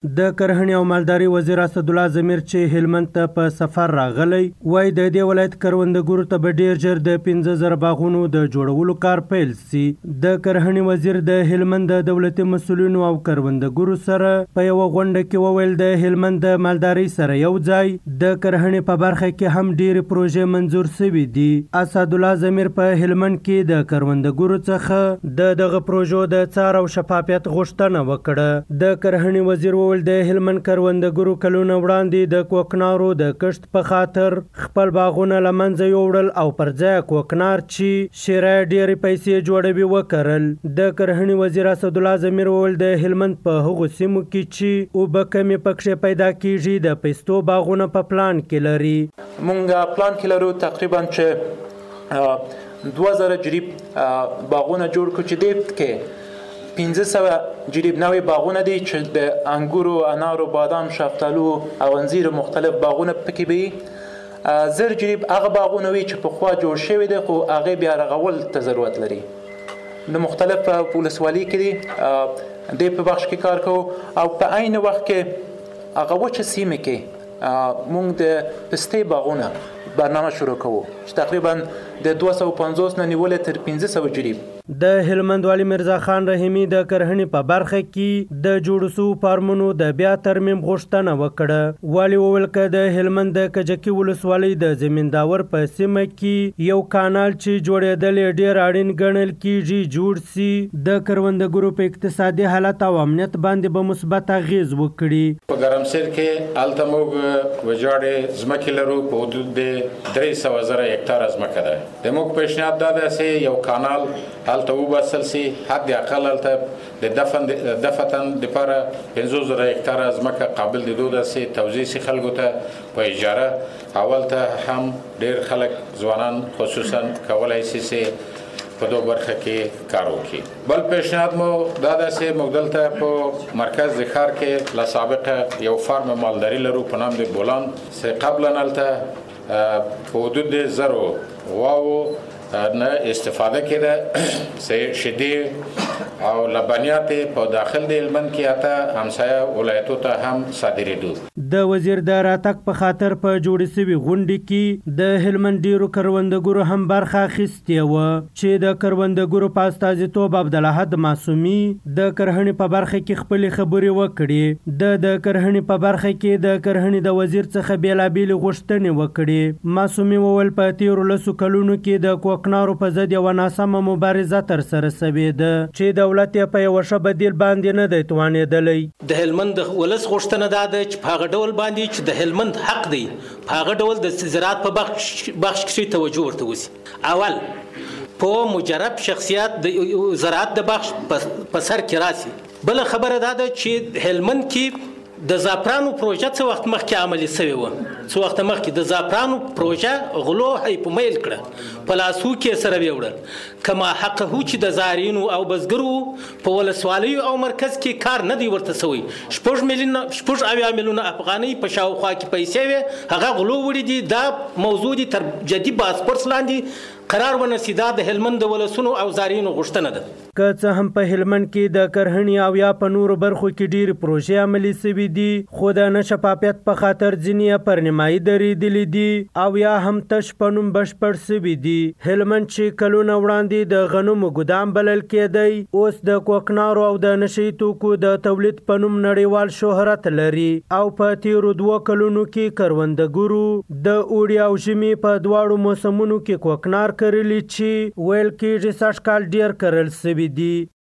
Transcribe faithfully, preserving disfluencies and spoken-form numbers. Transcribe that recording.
د کرهڼې او مالداري وزیر اسدالله ضمیر چې هلمند ته په سفر راغلی وایي د دې ولایت کروندګرو ته به ډېر ژر د پنځه زره باغونو د جوړولو کار پیل سي. د کرهڼې وزیر د هلمند د دولتي مسؤلینو او کروندګرو سره په یوه غونډه کې وویل د هلمند د مالدارۍ سره یو ځای د کرهڼې په برخه کې هم ډېرې پروژې منظور سوي دي. اسدالله ضمیر په هلمند کې د کروندګرو څخه د دغه پروژو د څار او شفافیت غوښتنه وکړه. د کرهڼې وزیر وویل د هلمند کروندګرو کلونه وړاندې د کوکنارو د کښت په خاطر خپل باغونه له منځه یوړل او پر ځای کوکنار چې شیرای ډېرې پیسې جوړوي وکرل. د کرهڼې وزیر اسدالله ضمیر وویل د هلمند په هغو سیمو کې چې اوبه کمې پکښې پیدا کیږي د پیستو باغونه په پلان کې لري. مونږ پلان کې لرو تقریبا چې دوه زره جریب باغونه جوړ کړو چې دې کې پنځه سوه جریب نوې باغونه دي چې د انګورو، انارو، بادام، شفتالو او انځیر مختلف باغونه پکې وي. زر جریب هغه باغونه وي چې پخوا جوړ شوي دي خو هغې بیا رغول ته ضرورت لري. د مختلف ولسوالۍ کې دي دې په بخش کې کار کوو او په عین وخت کې هغه وچه سیمې کې مونږ د پستې باغونه برنامه شروع کوو چې تقریبا د دوه سوه پنځوس نه نیولې تر پنځه سوه جریب. د هلمند والي مرزا خان رحیمي د کرهڼې په برخه کې د جوړ سوو فارمونو د بیا ترمیم غوښتنه وکړه. والي وویل که د هلمند د کجکي ولسوالۍ د زمینداور په سیمه کې یو کانال چې جوړېدل یې ډېر اړین ګڼل کېږي جوړ سي د کروندګرو په اقتصادي حالت او امنیت باندې به مثبت اغېز وکړي. په ګرمسیر کې هلته موږ ویجاړې ځمکې لرو په حدود د درې سوه زره هکټاره ځمکه ده. د موږ پیشنهاد دا ده چې یو کانال هلته وباسل سي حد اقل هلته د دفن دفتن دپاره پنځوس زره هکټاره ځمکه قابل د دود سي توزیع سي خلکو ته په اجاره. اول ته هم ډېر خلک ځوانان خصوصا کولی سي چې په دو برخه کې کار وکړي. بل پیشنهاد مو دا ده چې موږ دلته په مرکز د ښار کې له سابقه یو فارم مالداري لرو په نام د بولان چې قبلا هلته په حدود زرو غواوو نه استفاده کېده چې شیدې او لبنیات په داخل د هلمند کې اته همسایه ولایتو ته هم صادرېدو. د وزیر د راتګ په خاطر په جوړې سوي غونډې کې د هلمند ډېرو کروندګرو هم برخه اخیستې وه چې د کروندګرو په استازیتوب عبدالاحد معصومي د کرهڼې په برخه کې خپلې خبرې وکړې. د د کرهڼې په برخه کې د کرهڼې د وزیر څخه بېلابېلې غوښتنې وکړې. معصومي وویل په تېرو لسو کلونو کې د کوکنارو په ضد یوه ناسمه مبارزه ترسره سوې ده چې دولت یې په یوه ښه بدیل باندې نه دی توانېدلی. د هلمند د ولس غوښتنه دا ده چې په هغه ډول باندې چې د هلمند حق دی په هغه ډول د زراعت په بخش کې توجه ورته وشي. اول په مجرب شخصیت د زراعت د بخش په سر کې راسي. بله خبره دا ده چې هلمند کې د زعفرانو پروژه څه وخت مخکې عملي سوې وه. څه وخت مخکې د زعفرانو پروژه غلو هیپ میل کړه په لاسو کې سره ویوړل. کما حقه چې د زارینو او بزګرو په ولسوالیو او مرکز کې کار نه دی ورته سوی. شپږ میلیونه شپږ اویا میلیونه افغانۍ په شاوخوا کې پیسې وې هغه غلو وړي دي. دا موضوع دي تر جدي باسپورس لاندې قرار ونیسي. دا د هلمند د ولسونو او زارینو غوښتنه ده. که څه هم په هلمند کې د کرهڼې او یا په نورو برخو کې ډېرې پروژې عملي سوي دي خو د نه شفافیت په خاطر ځینې یې پر نیمایي درېدلي دي او یا هم تش په نوم بشپړ سوي دي. هلمند چې کلونه وړاندې د غنمو ګدام بلل کېدی اوس د کوکنارو او د نشهیي توکو د تولید په نوم نړیوال شهرت لري او په تېرو دوه کلونو کې کروندګرو د اوړي او ژمي په دواړو موسمونو کې کوکنار کرلي چې ویل کېږي سږ کال ډېر کرل سوي دي.